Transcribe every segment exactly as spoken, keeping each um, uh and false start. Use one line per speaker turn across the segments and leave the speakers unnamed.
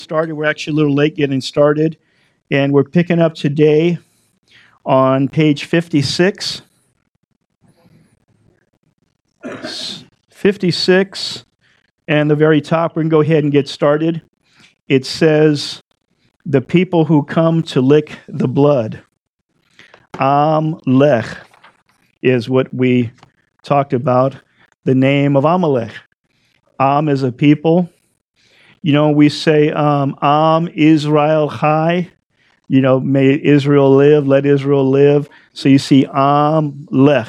started. We're actually a little late getting started, and we're picking up today on page fifty-six. fifty-six, and the very top, we're going to go ahead and get started. It says, the people who come to lick the blood. Am Lech is what we talked about, the name of Amalek. Am is a people. You know, we say, um, Am Israel Chai. You know, may Israel live, let Israel live. So you see Am Lech,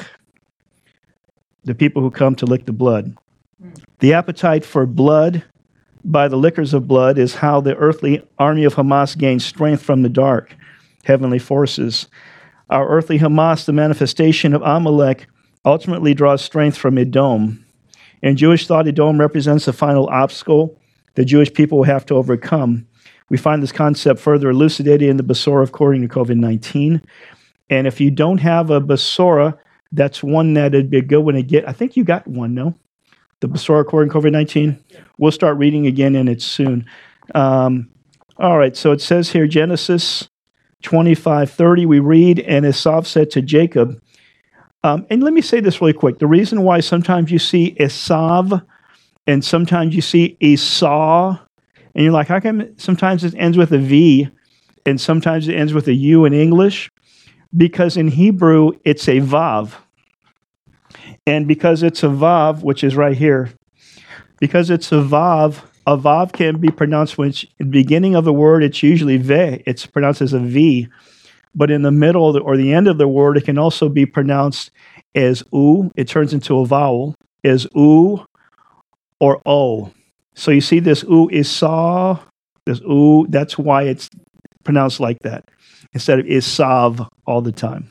the people who come to lick the blood. The appetite for blood by the lickers of blood is how the earthly army of Hamas gains strength from the dark heavenly forces. Our earthly Hamas, the manifestation of Amalek, ultimately draws strength from Edom. In Jewish thought, Edom represents the final obstacle the Jewish people will have to overcome. We find this concept further elucidated in the Besorah according to COVID nineteen. And if you don't have a Besorah, that's one that'd be a good one to get. I think you got one, no? The Besorah according to COVID nineteen? We'll start reading again in it soon. Um, all right, so it says here, Genesis twenty-five thirty, we read, and Esau said to Jacob, um, and let me say this really quick. The reason why sometimes you see Esau and sometimes you see Esau, and you're like, how come sometimes it ends with a V and sometimes it ends with a U in English? Because in Hebrew, it's a Vav. And because it's a Vav, which is right here, because it's a Vav, a Vav can be pronounced when it's in the beginning of the word, it's usually Ve. It's pronounced as a V. But in the middle of the, or the end of the word, it can also be pronounced as U. It turns into a vowel, as U or O. So you see this U Esau, this U, that's why it's pronounced like that, instead of Esav all the time.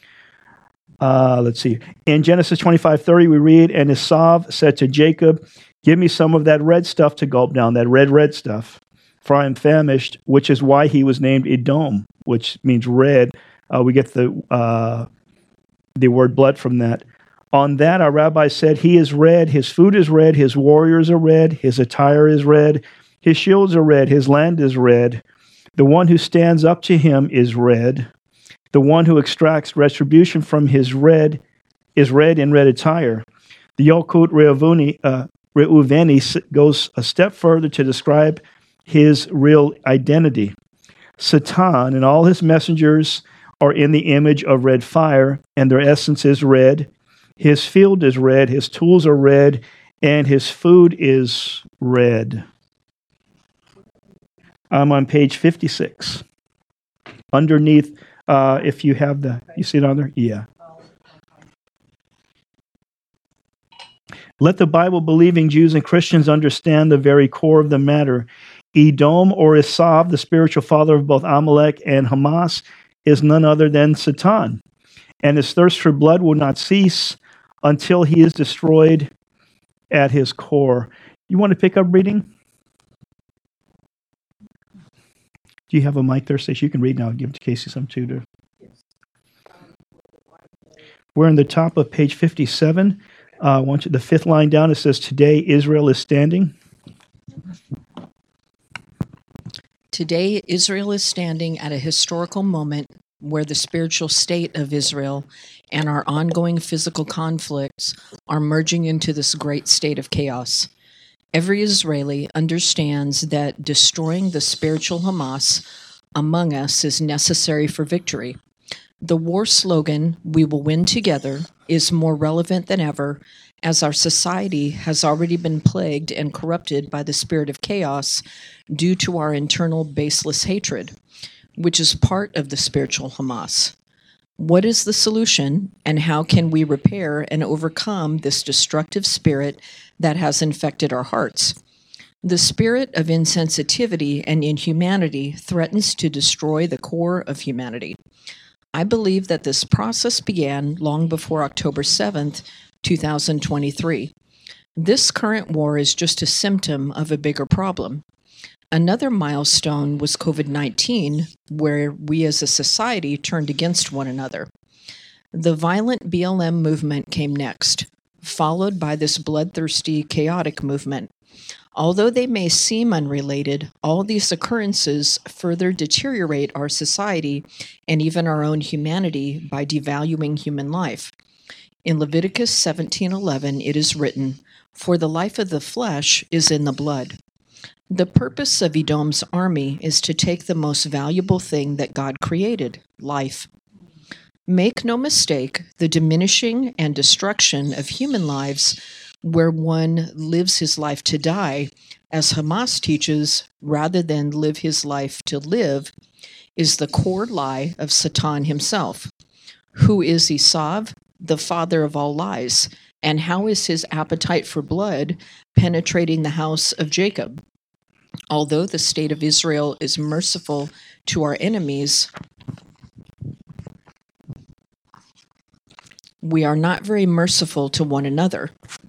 Uh, let's see. In Genesis twenty-five thirty, we read, and Esau said to Jacob, give me some of that red stuff to gulp down, that red, red stuff, for I am famished, which is why he was named Edom, which means red. Uh, we get the uh, the word blood from that. On that, our rabbi said, he is red, his food is red, his warriors are red, his attire is red, his shields are red, his land is red. The one who stands up to him is red. The one who extracts retribution from his red is red in red attire. The Yalkut Reuveni, uh, Reuveni goes a step further to describe his real identity. Satan and all his messengers are in the image of red fire, and their essence is red. His field is red, his tools are red, and his food is red. I'm on page fifty-six. Underneath, uh, if you have the, you see it on there? Yeah. Let the Bible-believing Jews and Christians understand the very core of the matter. Edom, or Esau, the spiritual father of both Amalek and Hamas, is none other than Satan. And his thirst for blood will not cease until he is destroyed at his core. You want to pick up reading? Do you have a mic there, Stacey? You can read now. I'll give it to Casey some too. To... We're in the top of page fifty-seven. Uh, I want you, the fifth line down, it says, today Israel is standing.
Today Israel is standing at a historical moment where the spiritual state of Israel and our ongoing physical conflicts are merging into this great state of chaos. Every Israeli understands that destroying the spiritual Hamas among us is necessary for victory. The war slogan, "We will win together," is more relevant than ever, as our society has already been plagued and corrupted by the spirit of chaos due to our internal baseless hatred, which is part of the spiritual Hamas. What is the solution, and how can we repair and overcome this destructive spirit that has infected our hearts? The spirit of insensitivity and inhumanity threatens to destroy the core of humanity. I believe that this process began long before October seventh, two thousand twenty-three. This current war is just a symptom of a bigger problem. Another milestone was COVID nineteen, where we as a society turned against one another. The violent B L M movement came next, followed by this bloodthirsty, chaotic movement. Although they may seem unrelated, all these occurrences further deteriorate our society and even our own humanity by devaluing human life. In Leviticus seventeen eleven, it is written, "For the life of the flesh is in the blood." The purpose of Edom's army is to take the most valuable thing that God created, life. Make no mistake, the diminishing and destruction of human lives where one lives his life to die, as Hamas teaches, rather than live his life to live, is the core lie of Satan himself. Who is Esav, the father of all lies, and how is his appetite for blood penetrating the house of Jacob? Although the state of Israel is merciful to our enemies, we are not very merciful to one another.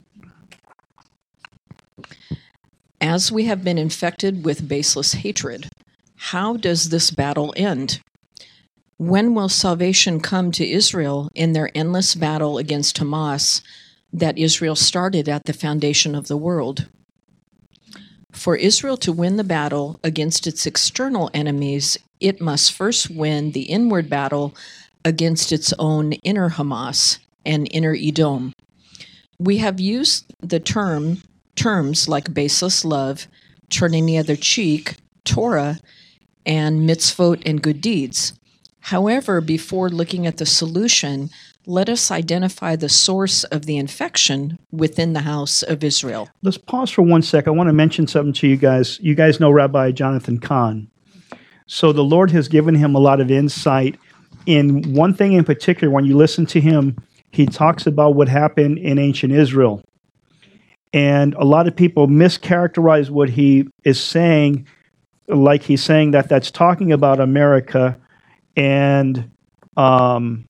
As we have been infected with baseless hatred, how does this battle end? When will salvation come to Israel in their endless battle against Hamas that Israel started at the foundation of the world? For Israel to win the battle against its external enemies, it must first win the inward battle against its own inner Hamas and inner Edom. We have used the term terms like baseless love, turning the other cheek, Torah, and mitzvot and good deeds. However, before looking at the solution, let us identify the source of the infection within the house of Israel.
Let's pause for one sec. I want to mention something to you guys. You guys know Rabbi Jonathan Cahn. So the Lord has given him a lot of insight in one thing in particular. When you listen to him, he talks about what happened in ancient Israel. And a lot of people mischaracterize what he is saying, like he's saying that that's talking about America, and um,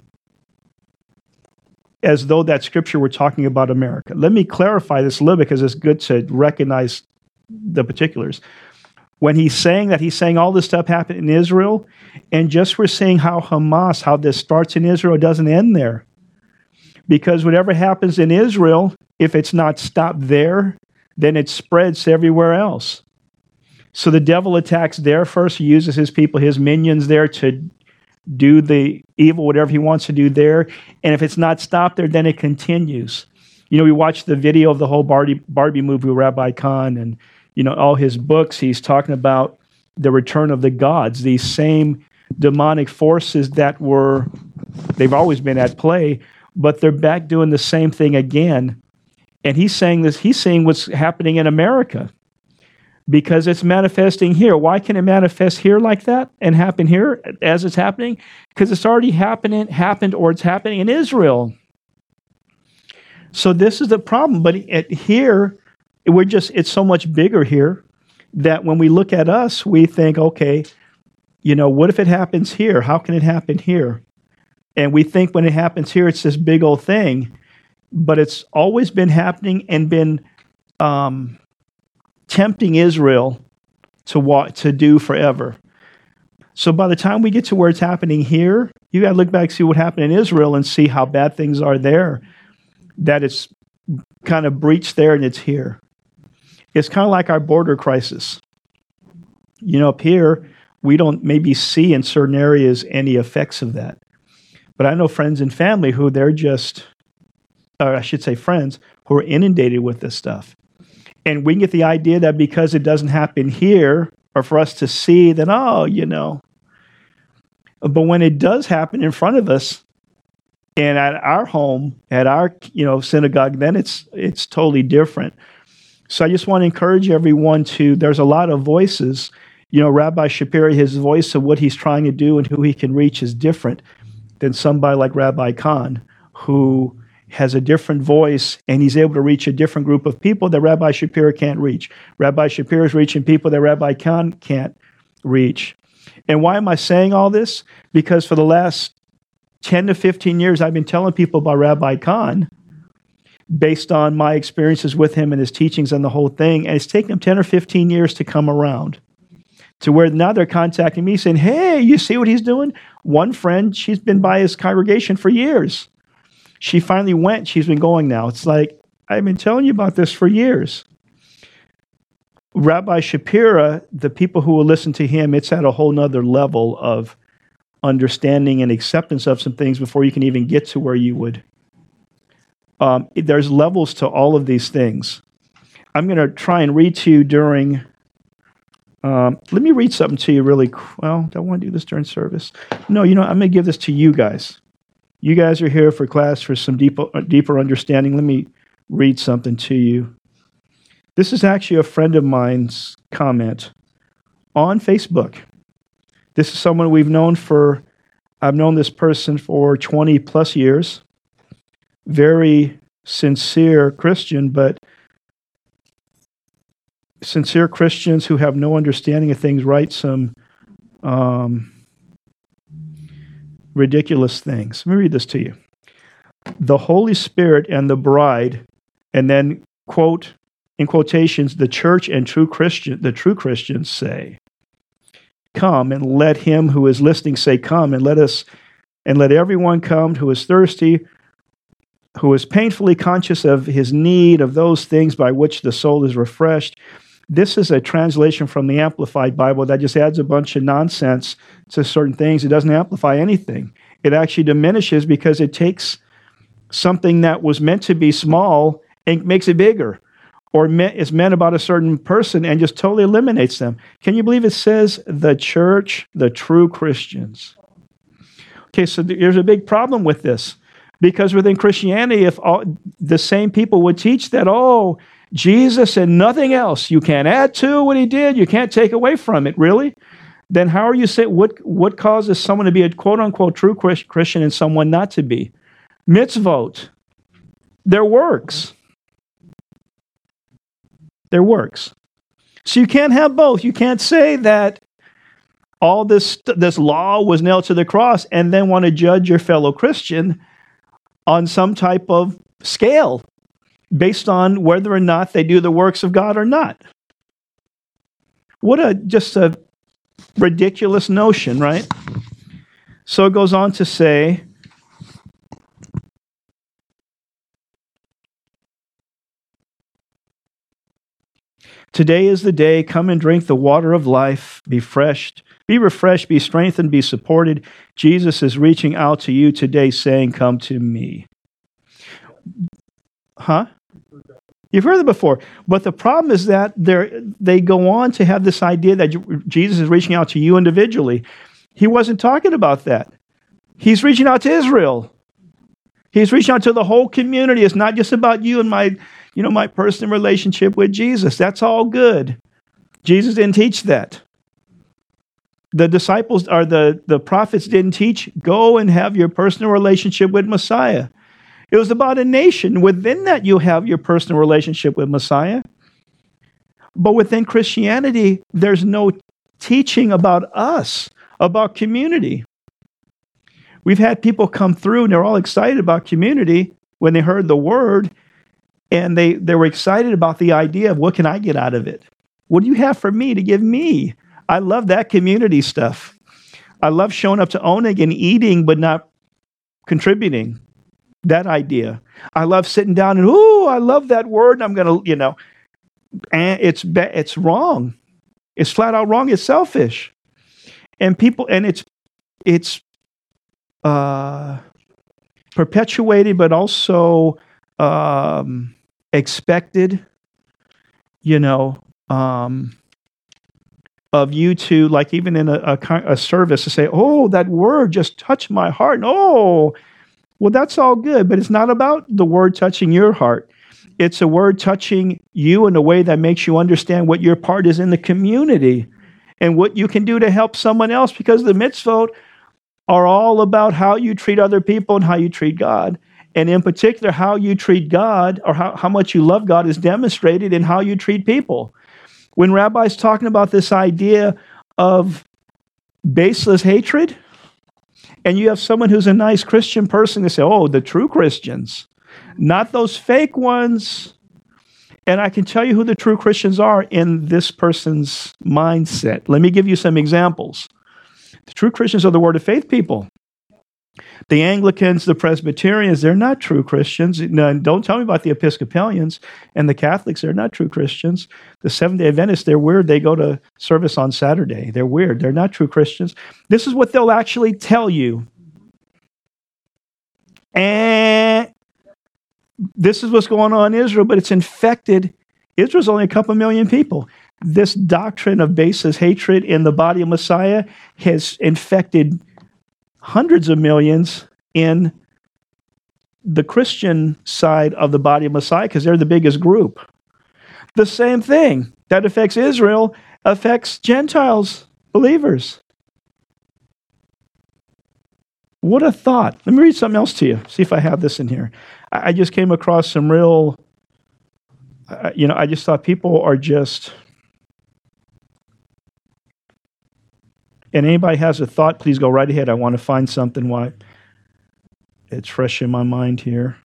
as though that scripture were talking about America. Let me clarify this a little bit because it's good to recognize the particulars. When he's saying that, he's saying all this stuff happened in Israel, and just we're seeing how Hamas, how this starts in Israel, doesn't end there. Because whatever happens in Israel, if it's not stopped there, then it spreads everywhere else. So the devil attacks there first. He uses his people, his minions there to do the evil, whatever he wants to do there. And if it's not stopped there, then it continues. You know, we watched the video of the whole Barbie, Barbie movie with Rabbi Khan and, you know, all his books. He's talking about the return of the gods, these same demonic forces that were, they've always been at play, but they're back doing the same thing again. And he's saying this, he's saying what's happening in America because it's manifesting here. Why can it manifest here like that and happen here as it's happening? Because it's already happening, happened or it's happening in Israel. So this is the problem. But it, here, we're just, it's so much bigger here that when we look at us, we think, okay, you know, what if it happens here? How can it happen here? And we think when it happens here, it's this big old thing. But it's always been happening and been um, tempting Israel to wa- to do forever. So by the time we get to where it's happening here, you got to look back, see what happened in Israel, and see how bad things are there. That it's kind of breached there and it's here. It's kind of like our border crisis. You know, up here, we don't maybe see in certain areas any effects of that. But I know friends and family who they're just, or I should say friends, who are inundated with this stuff. And we can get the idea that because it doesn't happen here, or for us to see that, oh, you know. But when it does happen in front of us, and at our home, at our, you know, synagogue, then it's it's totally different. So I just want to encourage everyone to, there's a lot of voices. You know, Rabbi Shapiro, his voice of what he's trying to do and who he can reach is different than somebody like Rabbi Khan, who has a different voice, and he's able to reach a different group of people that Rabbi Shapiro can't reach. Rabbi Shapiro is reaching people that Rabbi Khan can't reach. And why am I saying all this? Because for the last ten to fifteen years, I've been telling people about Rabbi Khan based on my experiences with him and his teachings and the whole thing, and it's taken him ten or fifteen years to come around to where now they're contacting me saying, hey, you see what he's doing? One friend, she's been by his congregation for years. She finally went. She's been going now. It's like, I've been telling you about this for years. Rabbi Shapira, the people who will listen to him, it's at a whole nother level of understanding and acceptance of some things before you can even get to where you would. Um, there's levels to all of these things. I'm going to try and read to you during, um, let me read something to you really, well, do I want to do this during service? No, you know, I'm going to give this to you guys. You guys are here for class for some deeper, deeper understanding. Let me read something to you. This is actually a friend of mine's comment on Facebook. This is someone we've known for, I've known this person for twenty plus years. Very sincere Christian, but sincere Christians who have no understanding of things write some um, ridiculous things. Let me read this to you. The Holy Spirit and the bride, and then quote, in quotations, the church and true Christian, the true Christians say, come, and let him who is listening say, come, and let us, and let everyone come who is thirsty, who is painfully conscious of his need of those things by which the soul is refreshed. This is a translation from the Amplified Bible that just adds a bunch of nonsense to certain things. It doesn't amplify anything. It actually diminishes because it takes something that was meant to be small and makes it bigger, or is meant about a certain person and just totally eliminates them. Can you believe it says the church, the true Christians? Okay, so there's a big problem with this, because within Christianity, if all, the same people would teach that, oh, Jesus and nothing else, you can't add to what he did, you can't take away from it, really? Then how are you saying, what, what causes someone to be a quote-unquote true Christian and someone not to be? Mitzvot, their works. Their works. So you can't have both. You can't say that all this this law was nailed to the cross and then want to judge your fellow Christian on some type of scale based on whether or not they do the works of God or not. What a just a ridiculous notion, right? So it goes on to say, today is the day. Come and drink the water of life. Be refreshed. Be refreshed. Be strengthened. Be supported. Jesus is reaching out to you today saying, come to me. Huh? You've heard it before. But the problem is that they go on to have this idea that Jesus is reaching out to you individually. He wasn't talking about that. He's reaching out to Israel. He's reaching out to the whole community. It's not just about you and my You know, my personal relationship with Jesus. That's all good. Jesus didn't teach that. The disciples or the, the prophets didn't teach, go and have your personal relationship with Messiah. It was about a nation. Within that, you have your personal relationship with Messiah. But within Christianity, there's no teaching about us, about community. We've had people come through and they're all excited about community when they heard the word. And they, they were excited about the idea of what can I get out of it? What do you have for me to give me? I love that community stuff. I love showing up to Oneg and eating but not contributing. That idea. I love sitting down and, ooh, I love that word. And I'm going to, you know, and it's it's wrong. It's flat out wrong. It's selfish. And people, and it's, it's uh, perpetuated, but also um, expected, you know, um, of you to, like, even in a, a, a service, to say, oh, that word just touched my heart. And, oh, well, that's all good, but it's not about the word touching your heart. It's a word touching you in a way that makes you understand what your part is in the community and what you can do to help someone else, because the mitzvot are all about how you treat other people and how you treat God. And in particular, how you treat God, or how, how much you love God, is demonstrated in how you treat people. When Rabbi's talking about this idea of baseless hatred, and you have someone who's a nice Christian person, they say, oh, the true Christians, not those fake ones. And I can tell you who the true Christians are in this person's mindset. Let me give you some examples. The true Christians are the Word of Faith people. The Anglicans, the Presbyterians, they're not true Christians. No, don't tell me about the Episcopalians and the Catholics. They're not true Christians. The Seventh-day Adventists, they're weird. They go to service on Saturday. They're weird. They're not true Christians. This is what they'll actually tell you. And this is what's going on in Israel, but it's infected. Israel's only a couple million people. This doctrine of baseless hatred in the body of Messiah has infected hundreds of millions in the Christian side of the body of Messiah because they're the biggest group. The same thing that affects Israel affects Gentiles, believers. What a thought. Let me read something else to you. See if I have this in here. I, I just came across some real, uh, you know, I just thought people are just, and anybody has a thought, please go right ahead. I want to find something why it's fresh in my mind here.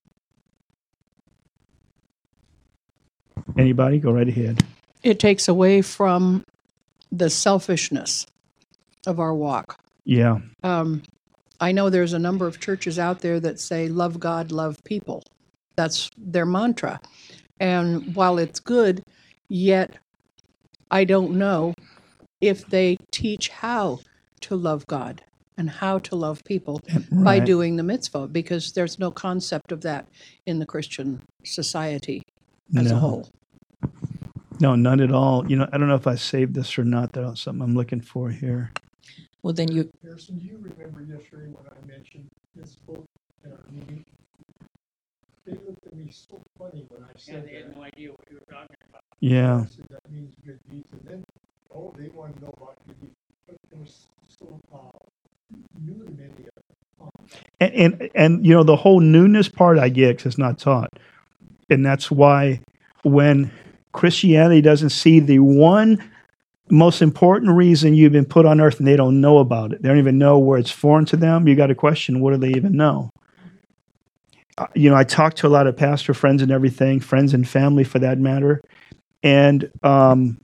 Anybody? Go right ahead.
It takes away from the selfishness of our walk.
Yeah.
Um, I know there's a number of churches out there that say, love God, love people. That's their mantra. And while it's good, yet I don't know if they teach how to love God and how to love people
Right.
by doing the mitzvah, because there's no concept of that in the Christian society as
No.
a whole.
No, none at all. You know, I don't know if I saved this or not. That's something I'm looking for here.
Well, then you,
Harrison, do you remember yesterday when I mentioned this book in our meeting? They looked at me so funny when I said
They had
that.
no idea what you were talking about.
Yeah.
I said that means good deeds, and then, oh, they want to know about good deeds. But it was so uh, new to many of them.
And, and, and, you know, the whole newness part I get 'cause it's not taught. And that's why when Christianity doesn't see the one most important reason you've been put on earth and they don't know about it, they don't even know where it's foreign to them, you got to question, what do they even know? Uh, you know, I talk to a lot of pastor friends and everything, friends and family for that matter. And um,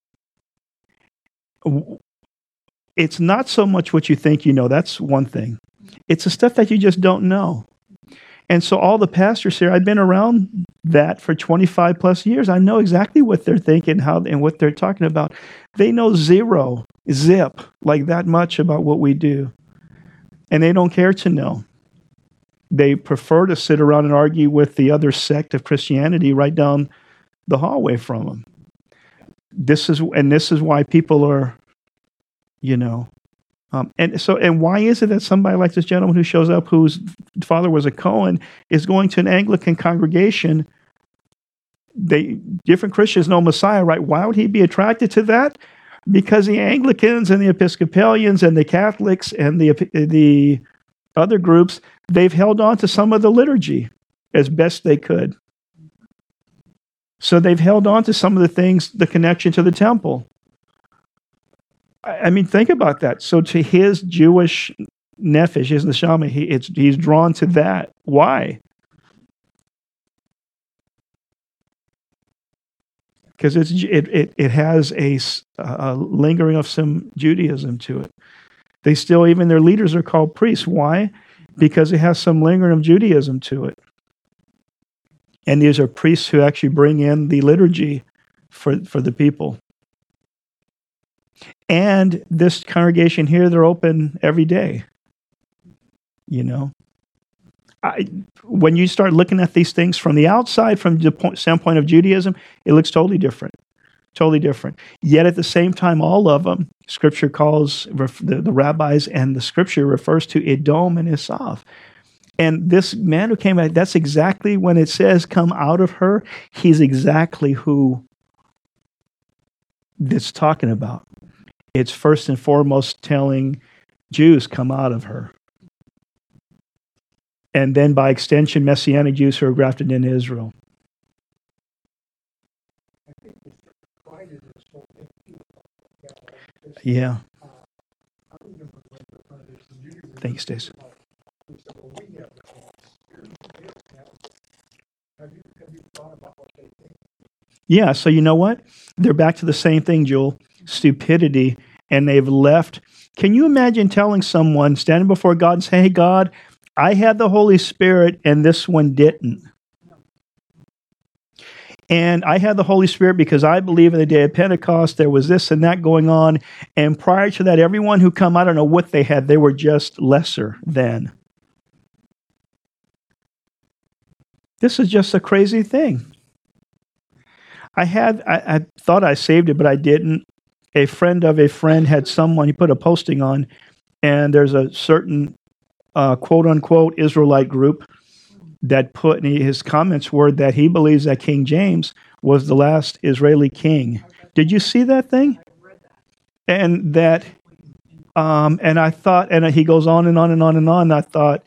w- it's not so much what you think you know. That's one thing. It's the stuff that you just don't know. And so all the pastors here, I've been around that for twenty-five plus years. I know exactly what they're thinking, how and what they're talking about. They know zero, zip, like that much about what we do. And they don't care to know. They prefer to sit around and argue with the other sect of Christianity right down the hallway from them. This is, and this is why people are, you know, Um, and so, and why is it that somebody like this gentleman who shows up, whose father was a Cohen, is going to an Anglican congregation? They different Christians know Messiah, right? Why would he be attracted to that? Because the Anglicans and the Episcopalians and the Catholics and the the other groups, they've held on to some of the liturgy as best they could. So they've held on to some of the things, the connection to the temple. I mean, think about that. So to his Jewish nephesh, his neshama, he, it's, he's drawn to that. Why? Because it's it, it it has a, a lingering of some Judaism to it. They still, even their leaders are called priests. Why? Because it has some lingering of Judaism to it. And these are priests who actually bring in the liturgy for, for the people. And this congregation here, they're open every day. You know, I, when you start looking at these things from the outside, from the point, standpoint of Judaism, it looks totally different. Totally different. Yet at the same time, all of them, Scripture calls, ref, the, the rabbis and the Scripture refers to Edom and Esav. And this man who came out, that's exactly when it says, come out of her, he's exactly who it's talking about. It's first and foremost telling Jews, come out of her. And then by extension, Messianic Jews who are grafted into Israel.
I think the pride in this whole thing, too, because,
Yeah.
uh, I remember when the foundation of Judaism
Thank you, Stace.
we said, well, we have the Spirit, they don't have it. Have you, have you thought about what they think?
Yeah, so you know what? They're back to the same thing, Joel. Stupidity and they've left. Can you imagine telling someone, standing before God and saying, hey, God, I had the Holy Spirit and this one didn't. And I had the Holy Spirit because I believe in the day of Pentecost, there was this and that going on. And prior to that, everyone who come, I don't know what they had, they were just lesser than. This is just a crazy thing. I had, I, I thought I saved it, but I didn't. A friend of a friend had someone, he put a posting on, and there's a certain uh, quote unquote Israelite group that put, and he, his comments were that he believes that King James was the last Israeli king. Did you see that thing? And that, um, and I thought, and he goes on and on and on and on. And I thought,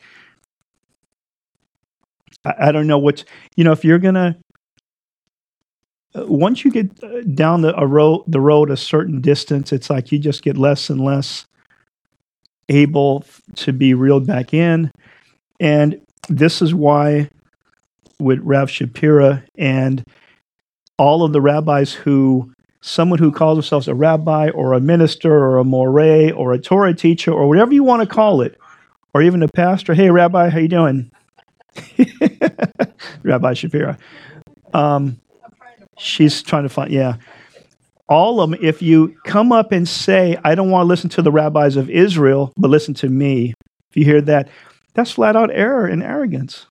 I, I don't know what's, you know, if you're gonna, uh, once you get uh, down the a road, the road a certain distance, it's like you just get less and less able to be reeled back in, and this is why with Rav Shapira and all of the rabbis who, someone who calls themselves a rabbi or a minister or a moreh or a Torah teacher or whatever you want to call it, or even a pastor, hey, Rabbi, how you doing? Rabbi Shapira. Um, she's trying to find, yeah. All of them, if you come up and say, I don't want to listen to the rabbis of Israel, but listen to me, if you hear that, that's flat out error and arrogance.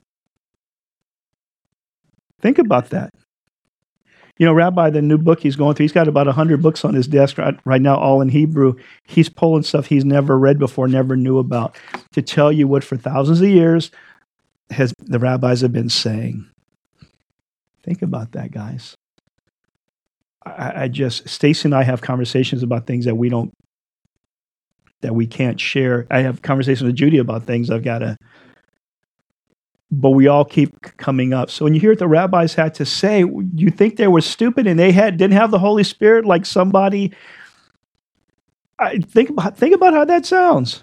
Think about that. You know, Rabbi, the new book he's going through, he's got about one hundred books on his desk right, right now, all in Hebrew. He's pulling stuff he's never read before, never knew about, to tell you what for thousands of years has the rabbis have been saying. Think about that, guys. I, I just, Stacy and I have conversations about things that we don't that we can't share. I have conversations with Judy about things I've got to, but we all keep coming up. So when you hear what the rabbis had to say, you think they were stupid and they had didn't have the Holy Spirit like somebody. I think about think about how that sounds.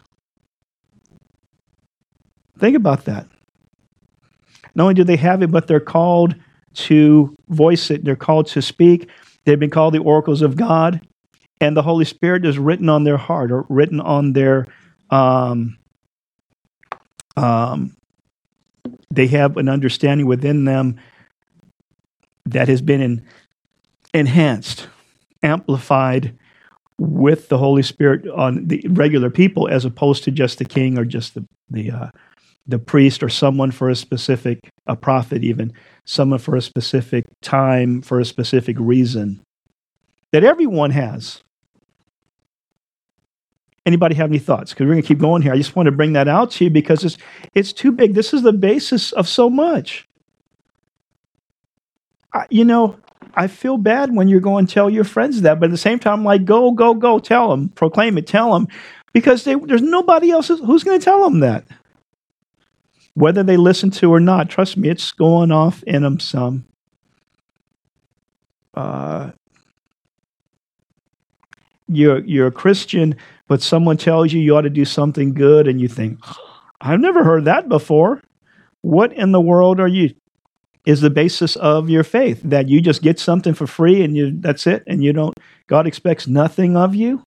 Think about that. Not only do they have it, but they're called to voice it. They're called to speak. They've been called the oracles of God. And the Holy Spirit is written on their heart or written on their, um, um, they have an understanding within them that has been in, enhanced, amplified with the Holy Spirit on the regular people, as opposed to just the king or just the the uh, the priest or someone for a specific, a prophet even, someone for a specific time, for a specific reason that everyone has. Anybody have any thoughts? Because we're going to keep going here. I just want to bring that out to you because it's it's too big. This is the basis of so much. I, you know, I feel bad when you're going to tell your friends that, but at the same time, I'm like, go, go, go, tell them, proclaim it, tell them, because they, there's nobody else who's going to tell them that. Whether they listen to or not, trust me, it's going off in them some. Uh, you're you're a Christian, but someone tells you you ought to do something good, and you think, I've never heard that before. What in the world are you? Is the basis of your faith that you just get something for free and you that's it, and you don't? God expects nothing of you.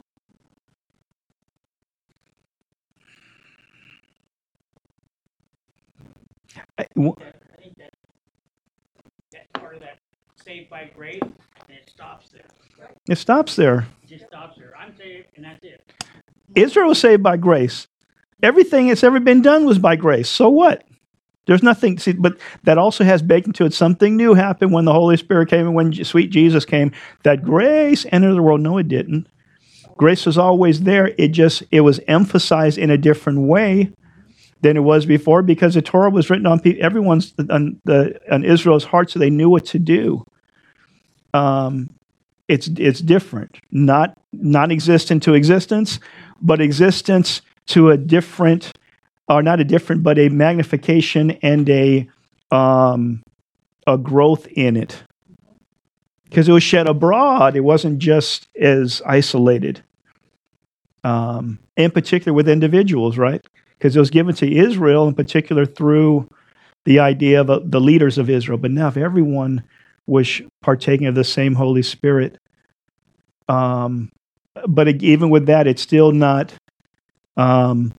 I, w-
I think that, that part of that saved by grace, and it stops there.
it stops there.
It just stops there. I'm saved, and that's it.
Israel was saved by grace. Everything that's ever been done was by grace. So what? There's nothing, see, but that also has baked into it something new happened when the Holy Spirit came and when sweet Jesus came, that grace entered the world. No, it didn't. Grace was always there. It just, it was emphasized in a different way than it was before because the Torah was written on pe- everyone's, on, the, on Israel's heart, so they knew what to do. Um, it's it's different, not non-existent to existence, but existence to a different, or not a different, but a magnification and a um, a growth in it. Because it was shed abroad, it wasn't just as isolated. Um, in particular with individuals, right? Because it was given to Israel in particular through the idea of uh, the leaders of Israel. But now if everyone was partaking of the same Holy Spirit, um, but even with that, it's still not. Um,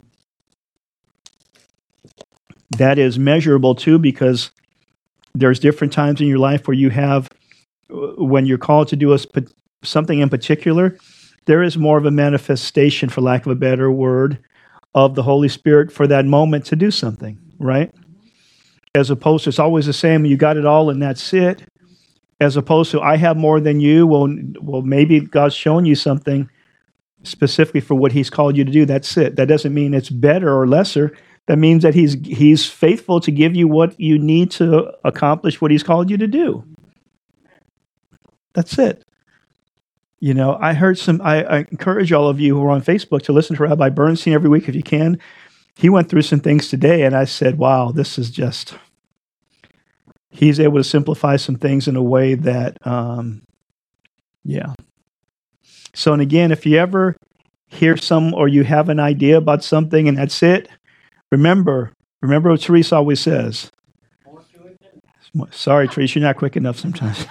that is measurable too, because there's different times in your life where you have, when you're called to do a, something in particular, there is more of a manifestation, for lack of a better word, of the Holy Spirit for that moment to do something, right? As opposed to, it's always the same, you got it all and that's it. As opposed to, I have more than you. Well, well, maybe God's showing you something specifically for what he's called you to do. That's it. That doesn't mean it's better or lesser. That means that he's he's faithful to give you what you need to accomplish what he's called you to do. That's it. You know, I heard some, I, I encourage all of you who are on Facebook to listen to Rabbi Bernstein every week if you can. He went through some things today, and I said, wow, this is just, he's able to simplify some things in a way that, um, yeah. So, and again, if you ever hear some, or you have an idea about something and that's it, remember, remember what Teresa always says. Sorry, Teresa, you're not quick enough sometimes.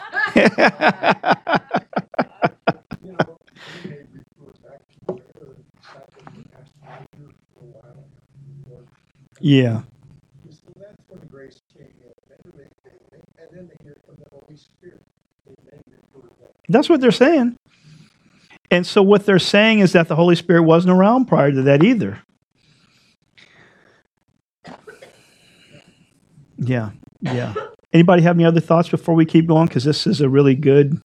Yeah.
So that's when the grace came in. And then they hear from the Holy Spirit.
That's what they're saying. And so what they're saying is that the Holy Spirit wasn't around prior to that either. Yeah, yeah. Anybody have any other thoughts before we keep going? Because this is a really good...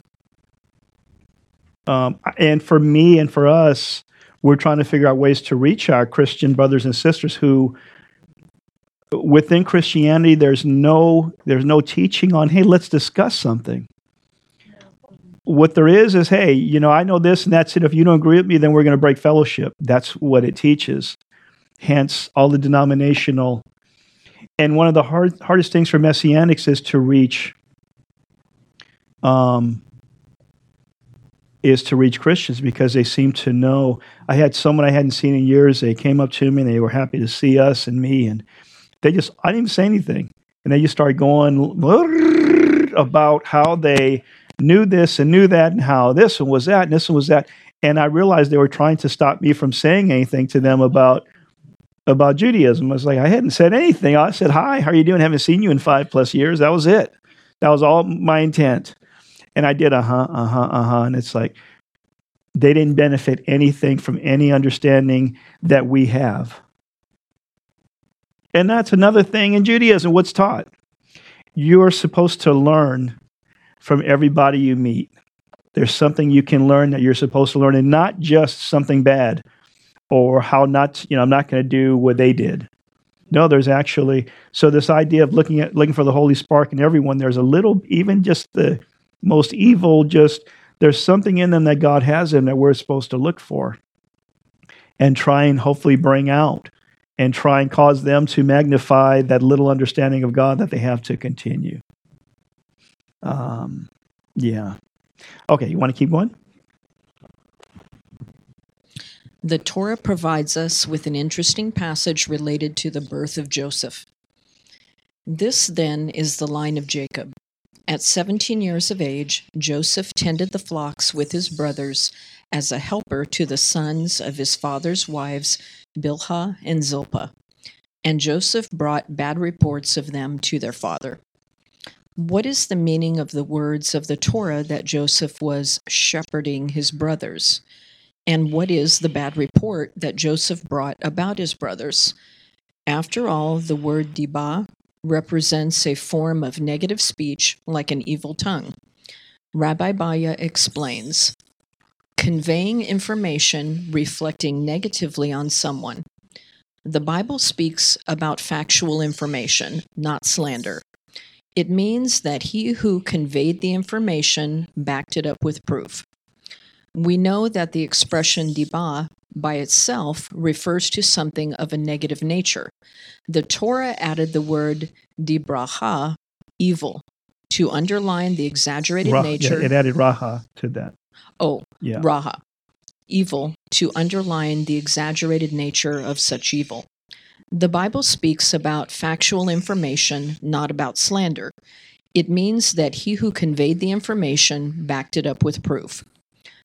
Um, and for me and for us, we're trying to figure out ways to reach our Christian brothers and sisters who... Within Christianity, there's no there's no teaching on, hey, let's discuss something. What there is is, hey, you know, I know this and that's it. If you don't agree with me, then we're going to break fellowship. That's what it teaches. Hence, all the denominational. And one of the hard, hardest things for Messianics is to reach, um, is to reach Christians, because they seem to know. I had someone I hadn't seen in years. They came up to me and they were happy to see us and me, and they just, I didn't even say anything. And they just started going about how they knew this and knew that and how this one was that and this one was that. And I realized they were trying to stop me from saying anything to them about about Judaism. I was like, I hadn't said anything. I said, hi, how are you doing? Haven't seen you in five plus years. That was it. That was all my intent. And I did uh-huh, uh-huh, uh-huh. And it's like, they didn't benefit anything from any understanding that we have. And that's another thing in Judaism, what's taught. You're supposed to learn from everybody you meet. There's something you can learn that you're supposed to learn, and not just something bad or how not, you know, I'm not going to do what they did. No, there's actually, so this idea of looking at, looking for the holy spark in everyone, there's a little, even just the most evil, just, there's something in them that God has in that we're supposed to look for and try and hopefully bring out. And try and cause them to magnify that little understanding of God that they have to continue. Um, yeah. Okay, you want to keep going?
The Torah provides us with an interesting passage related to the birth of Joseph. This, then, is the line of Jacob. At seventeen years of age, Joseph tended the flocks with his brothers as a helper to the sons of his father's wives, Bilhah and Zilpah. And Joseph brought bad reports of them to their father. What is the meaning of the words of the Torah that Joseph was shepherding his brothers? And what is the bad report that Joseph brought about his brothers? After all, the word dibah represents a form of negative speech like an evil tongue. Rabbi Baya explains, conveying information reflecting negatively on someone. The Bible speaks about factual information, not slander. It means that he who conveyed the information backed it up with proof. We know that the expression dibah by itself refers to something of a negative nature. The Torah added the word dibraha, evil, to underline the exaggerated
Ra-
nature.
Yeah, it added raha to that.
Oh,
Yeah.
raha, evil, to underline the exaggerated nature of such evil. The Bible speaks about factual information, not about slander. It means that he who conveyed the information backed it up with proof.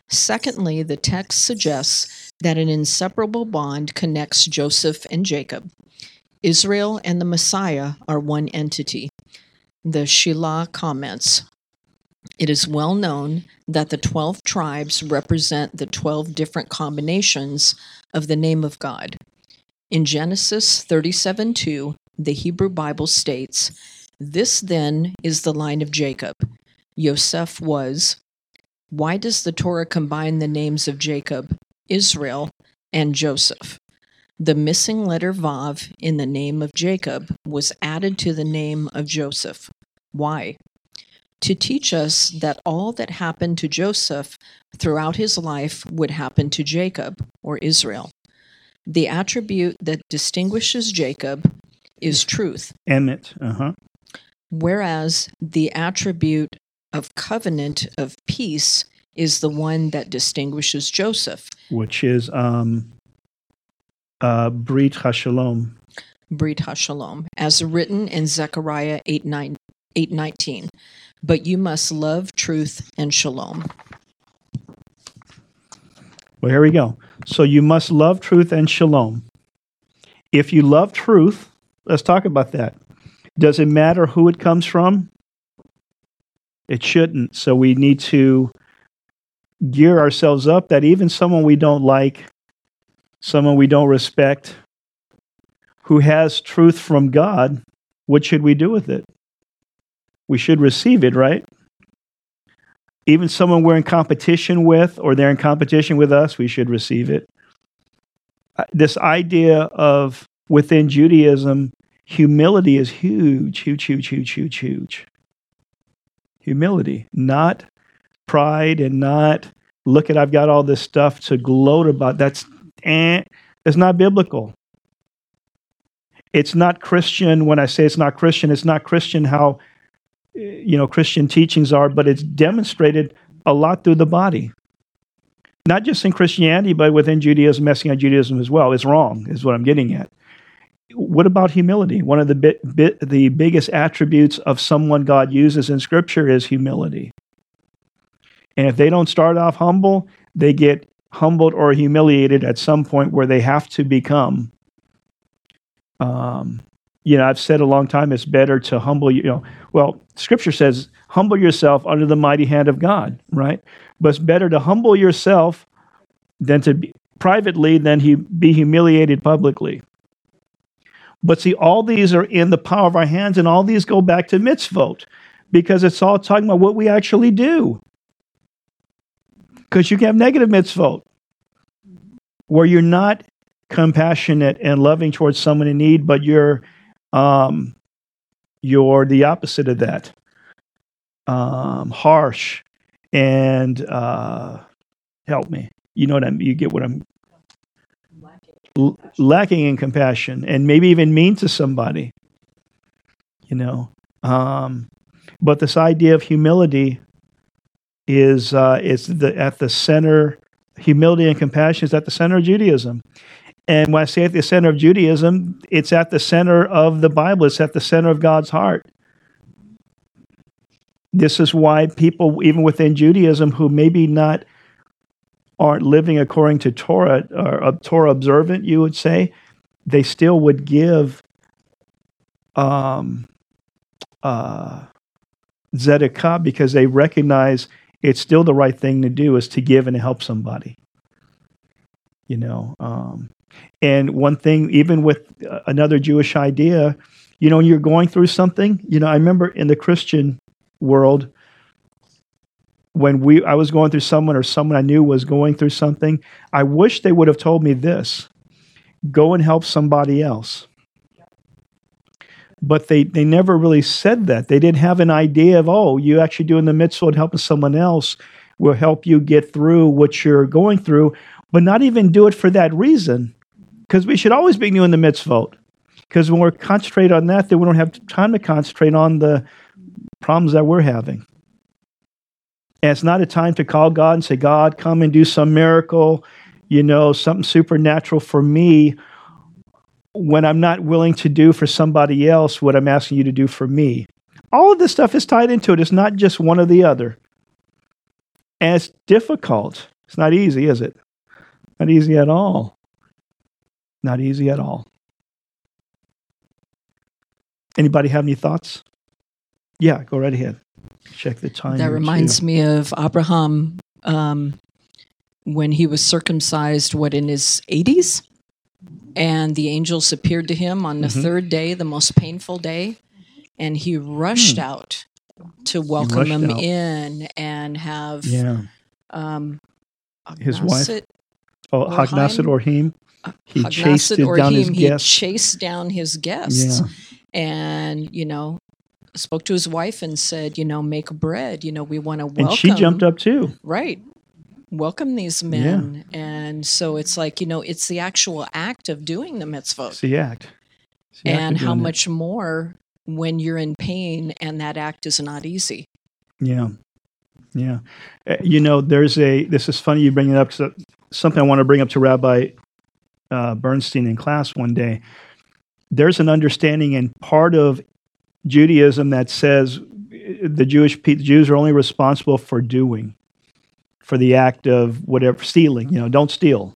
Secondly, the text suggests that an inseparable bond connects Joseph and Jacob. Israel and the Messiah are one entity. The Shelah comments, "It is well known that the twelve tribes represent the twelve different combinations of the name of God. In Genesis thirty-seven two, the Hebrew Bible states, 'This then is the line of Jacob. Yosef was.' Why does the Torah combine the names of Jacob, Israel, and Joseph? The missing letter Vav in the name of Jacob was added to the name of Joseph. Why? To teach us that all that happened to Joseph throughout his life would happen to Jacob, or Israel. The attribute that distinguishes Jacob is truth,
Emmett. Uh-huh.
whereas the attribute of covenant of peace is the one that distinguishes Joseph,
Which is um, uh, Brit HaShalom.
Brit HaShalom, as written in Zechariah eight nineteen. But you must love truth and shalom."
Well, here we go. So you must love truth and shalom. If you love truth, let's talk about that. Does it matter who it comes from? It shouldn't. So we need to gear ourselves up that even someone we don't like, someone we don't respect, who has truth from God, what should we do with it? We should receive it, right? Even someone we're in competition with, or they're in competition with us, we should receive it. This idea of within Judaism, humility is huge, huge, huge, huge, huge, huge. Humility, not pride and not, look at, I've got all this stuff to gloat about. That's, eh, it's not biblical. It's not Christian. When I say it's not Christian, it's not Christian how, you know, Christian teachings are, but it's demonstrated a lot through the body. Not just in Christianity, but within Judaism, Messianic Judaism as well. It's wrong, is what I'm getting at. What about humility? One of the bit, bit, the biggest attributes of someone God uses in Scripture is humility. And if they don't start off humble, they get humbled or humiliated at some point where they have to become. Um, you know, I've said a long time, it's better to humble, you know, well, Scripture says, humble yourself under the mighty hand of God, right? But it's better to humble yourself than to be privately than he be humiliated publicly. But see, all these are in the power of our hands, and all these go back to mitzvot, because it's all talking about what we actually do. Because you can have negative mitzvot, where you're not compassionate and loving towards someone in need, but you're um, you're the opposite of that, um, harsh and uh, help me. You know what I'm. You get what I'm. L- lacking in compassion, and maybe even mean to somebody. You know, um, but this idea of humility is uh, is the at the center. Humility and compassion is at the center of Judaism. And when I say at the center of Judaism, it's at the center of the Bible. It's at the center of God's heart. This is why people, even within Judaism, who maybe not aren't living according to Torah, or uh, Torah observant, you would say, they still would give um, uh, tzedakah, because they recognize it's still the right thing to do, is to give and to help somebody. You know, um, and one thing, even with uh, another Jewish idea, you know, when you're going through something, you know, I remember in the Christian world, when we, I was going through someone, or someone I knew was going through something, I wish they would have told me this: go and help somebody else. But they, they never really said that. They didn't have an idea of, oh, you actually doing the mitzvah and helping someone else will help you get through what you're going through, but not even do it for that reason. Because we should always be doing the mitzvot. Because when we're concentrated on that, then we don't have time to concentrate on the problems that we're having. And it's not a time to call God and say, God, come and do some miracle, you know, something supernatural for me, when I'm not willing to do for somebody else what I'm asking you to do for me. All of this stuff is tied into it. It's not just one or the other. And it's difficult. It's not easy, is it? Not easy at all. Not easy at all. Anybody have any thoughts? Yeah, go right ahead. Check the time.
That
here,
reminds
too.
me of Abraham um, when he was circumcised, what, in his eighties? And the angels appeared to him on the
Mhm.
third day, the most painful day, and he rushed
Hmm.
out to welcome
rushed
them
out.
in and have
Yeah.
um,
His wife?
Agnasit-
Oh,
Or
Hagnasit
Haim?
or Him. He
Hagnasit
chased it
or
down his
him,
guests.
He chased down his guests
Yeah.
and, you know, spoke to his wife and said, you know, make bread. You know, we want to welcome.
And she jumped up too.
Right. Welcome these men. And so it's like, you know, it's the actual act of doing the mitzvot.
It's the act. It's the act
And
of
how
doing it.
much more when you're in pain and that act is not easy.
Yeah. Yeah. Uh, You know, there's a, this is funny you bring it up because something I want to bring up to Rabbi uh, Bernstein in class one day. There's an understanding in part of Judaism that says the Jewish pe- the Jews are only responsible for doing, for the act of whatever, stealing, you know, don't steal.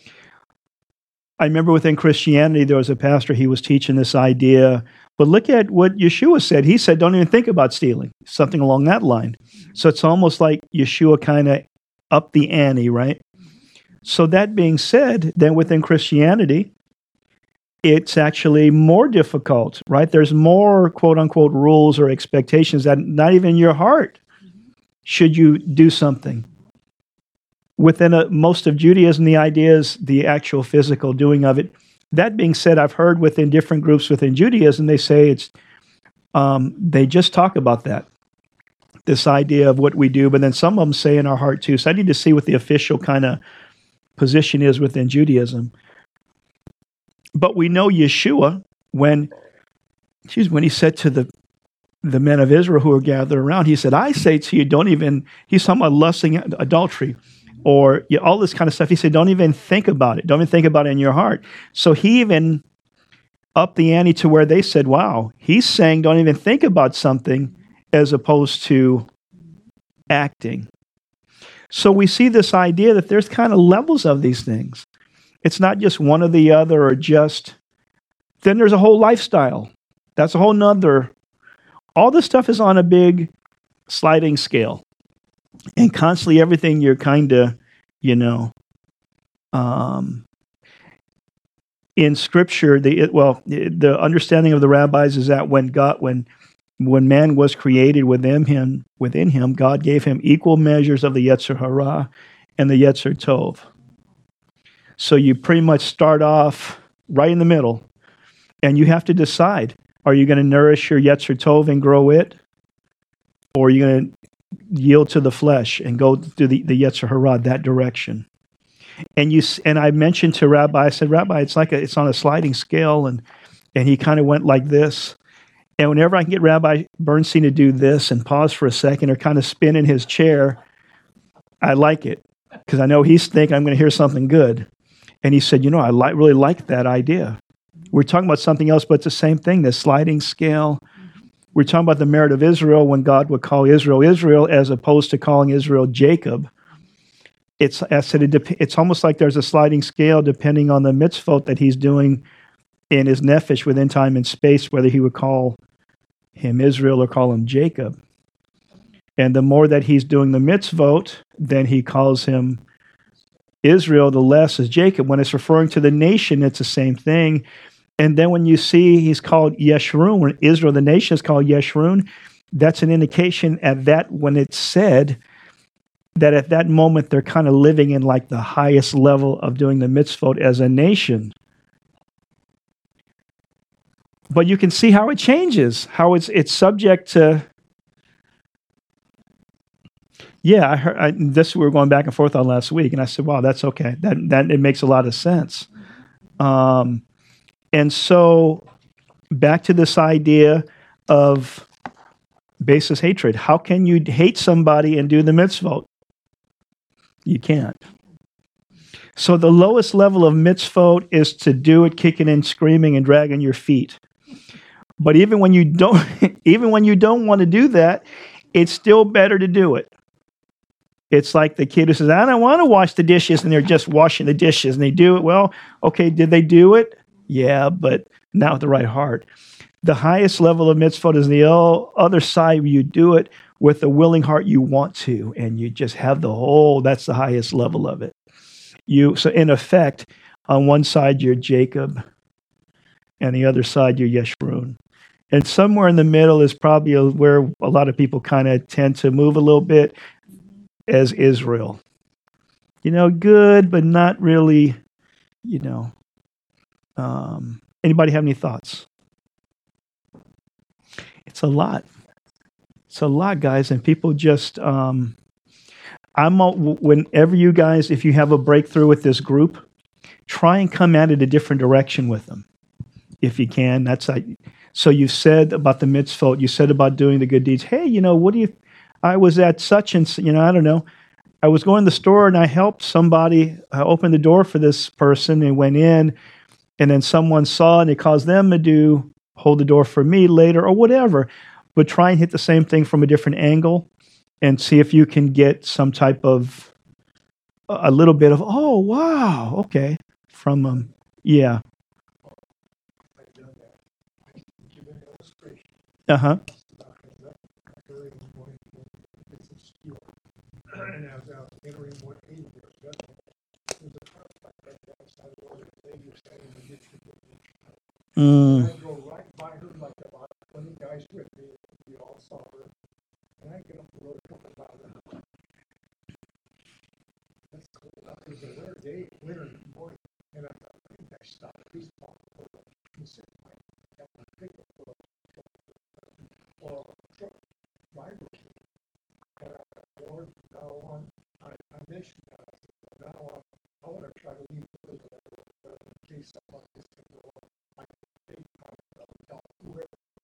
I remember within Christianity, there was a pastor, he was teaching this idea, but look at what Yeshua said. He said, don't even think about stealing, something along that line. So it's almost like Yeshua kind of upped the ante, right? So that being said, then within Christianity, it's actually more difficult, right? There's more quote unquote rules or expectations that not even in your heart should you do something. Within a, most of Judaism, the idea is the actual physical doing of it. That being said, I've heard within different groups within Judaism, they say it's, um, they just talk about that, this idea of what we do, but then some of them say in our heart too. So I need to see what the official kind of position is within Judaism. But we know Yeshua, when, excuse me, when he said to the the men of Israel who were gathered around, he said, I say to you, don't even, he's talking about lusting, adultery, or you know, all this kind of stuff. He said, don't even think about it. Don't even think about it in your heart. So he even upped the ante to where they said, wow, he's saying don't even think about something as opposed to acting. So we see this idea that there's kind of levels of these things. It's not just one or the other or just, then there's a whole lifestyle. That's a whole nother, all this stuff is on a big sliding scale. And constantly everything you're kind of, you know, um, in scripture, the, it, well, the understanding of the rabbis is that when God, when, when man was created within him, within him, God gave him equal measures of the Yetzer Hara and the Yetzer Tov. So you pretty much start off right in the middle, and you have to decide, are you going to nourish your Yetzer Tov and grow it? Or are you going to yield to the flesh and go to the, the Yetzer Hara, that direction? And you and I mentioned to Rabbi, I said, Rabbi, it's like a, it's on a sliding scale, and and he kind of went like this. And whenever I can get Rabbi Bernstein to do this and pause for a second or kind of spin in his chair, I like it because I know he's thinking I'm going to hear something good. And he said, you know, I li- really like that idea. We're talking about something else, but it's the same thing, the sliding scale. We're talking about the merit of Israel when God would call Israel Israel as opposed to calling Israel Jacob. It's, I said, it dep- it's almost like there's a sliding scale depending on the mitzvot that he's doing in his nephesh within time and space, whether he would call him Israel or call him Jacob. And the more that he's doing the mitzvot, then he calls him Israel, the less is Jacob. When it's referring to the nation, it's the same thing. And then when you see he's called Yeshurun, when Israel, the nation, is called Yeshurun, that's an indication at that when it's said that at that moment they're kind of living in like the highest level of doing the mitzvot as a nation. But you can see how it changes, how it's it's subject to. Yeah, I heard I, this. We were going back and forth on last week, and I said, "Wow, that's okay. That that it makes a lot of sense." Um, and so, back to this idea of basis hatred. How can you hate somebody and do the mitzvot? You can't. So the lowest level of mitzvot is to do it kicking and screaming and dragging your feet. But even when you don't, even when you don't want to do that, it's still better to do it. It's like the kid who says, I don't want to wash the dishes, and they're just washing the dishes, and they do it. Well, okay, did they do it? Yeah, but not with the right heart. The highest level of mitzvot is the other side where you do it with a willing heart you want to, and you just have the whole, that's the highest level of it. You So in effect, on one side you're Jacob, and the other side you're Yeshurun. And somewhere in the middle is probably a, where a lot of people kind of tend to move a little bit, as Israel. You know, good, but not really, you know. Um, anybody have any thoughts? It's a lot. It's a lot, guys, and people just, um, I'm all, whenever you guys, if you have a breakthrough with this group, try and come at it a different direction with them, if you can. That's like, so you said about the mitzvot, you said about doing the good deeds. Hey, you know, what do you, I was at such and, you know, I don't know. I was going to the store and I helped somebody. I opened the door for this person and went in, and then someone saw and it caused them to do, hold the door for me later or whatever. But try and hit the same thing from a different angle and see if you can get some type of, a little bit of, oh, wow, okay, from them. Um, yeah. Uh-huh.
And as I was entering what age was judgment, there was a conflict right there outside the door. The lady was standing in the ditch.
Mm.
I drove right by her, like about twenty guys with me. We all saw her. And I get up the road a couple of hours. That's cool. It was a winter day, winter morning. And I thought, I think I stopped. Please talk to her. He said, I got my pickup for a truck driver. And I thought, Lord, now on, I, I mentioned that. I said, now on, I want to try to leave the building in case something like this can go on. I can take time to tell whoever.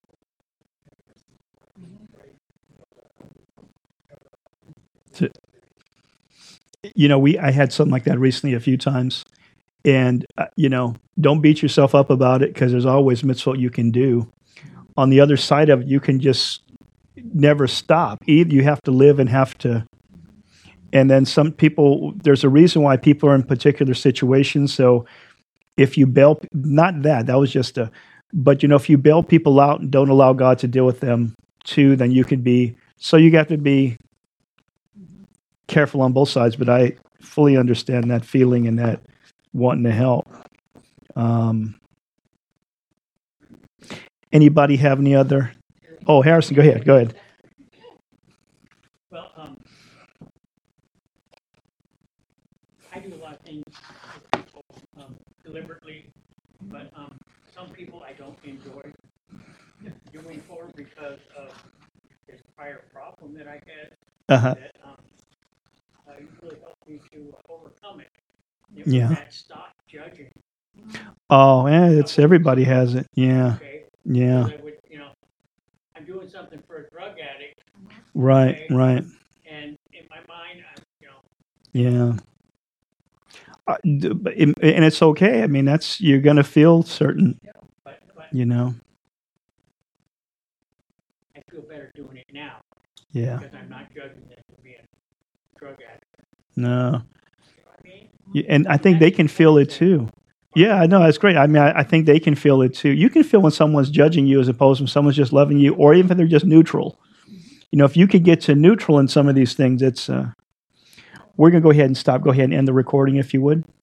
You know, we I had something like that recently a few times, and uh, you know, don't beat yourself up about it because there's always mitzvot you can do. On the other side of it, you can just never stop. Either you have to live and have to, and then some people. There's a reason why people are in particular situations. So if you bail, not that that was just a, but you know, if you bail people out and don't allow God to deal with them too, then you can be. So you got to be careful on both sides, but I fully understand that feeling and that wanting to help. Um, anybody have any other? Oh, Harrison, go ahead. Go ahead.
Well, um, I do a lot of things with people um, deliberately, but um, some people I don't enjoy doing for because of this prior problem that I had.
Uh-huh.
That um, uh, really helped me to overcome it. It
Yeah.
was that stop judging.
Oh, yeah, it's everybody has it. Yeah.
Okay.
Yeah.
I would, you know, I'm doing something for a drug addict.
Right.
Okay?
Right.
And in my mind, I'm, you know.
Yeah. Uh, d- but it- and it's okay. I mean, that's you're gonna feel certain.
But, but
You know.
I feel better doing it now
Yeah.
because I'm not judging them for being a drug addict.
No.
You know what I mean?
Yeah, and I think they can feel it too. Yeah, I know that's great. I mean, I, I think they can feel it too. You can feel when someone's judging you as opposed to when someone's just loving you, or even if they're just neutral. You know, if you could get to neutral in some of these things, it's. Uh, we're gonna go ahead and stop. Go ahead and end the recording, if you would.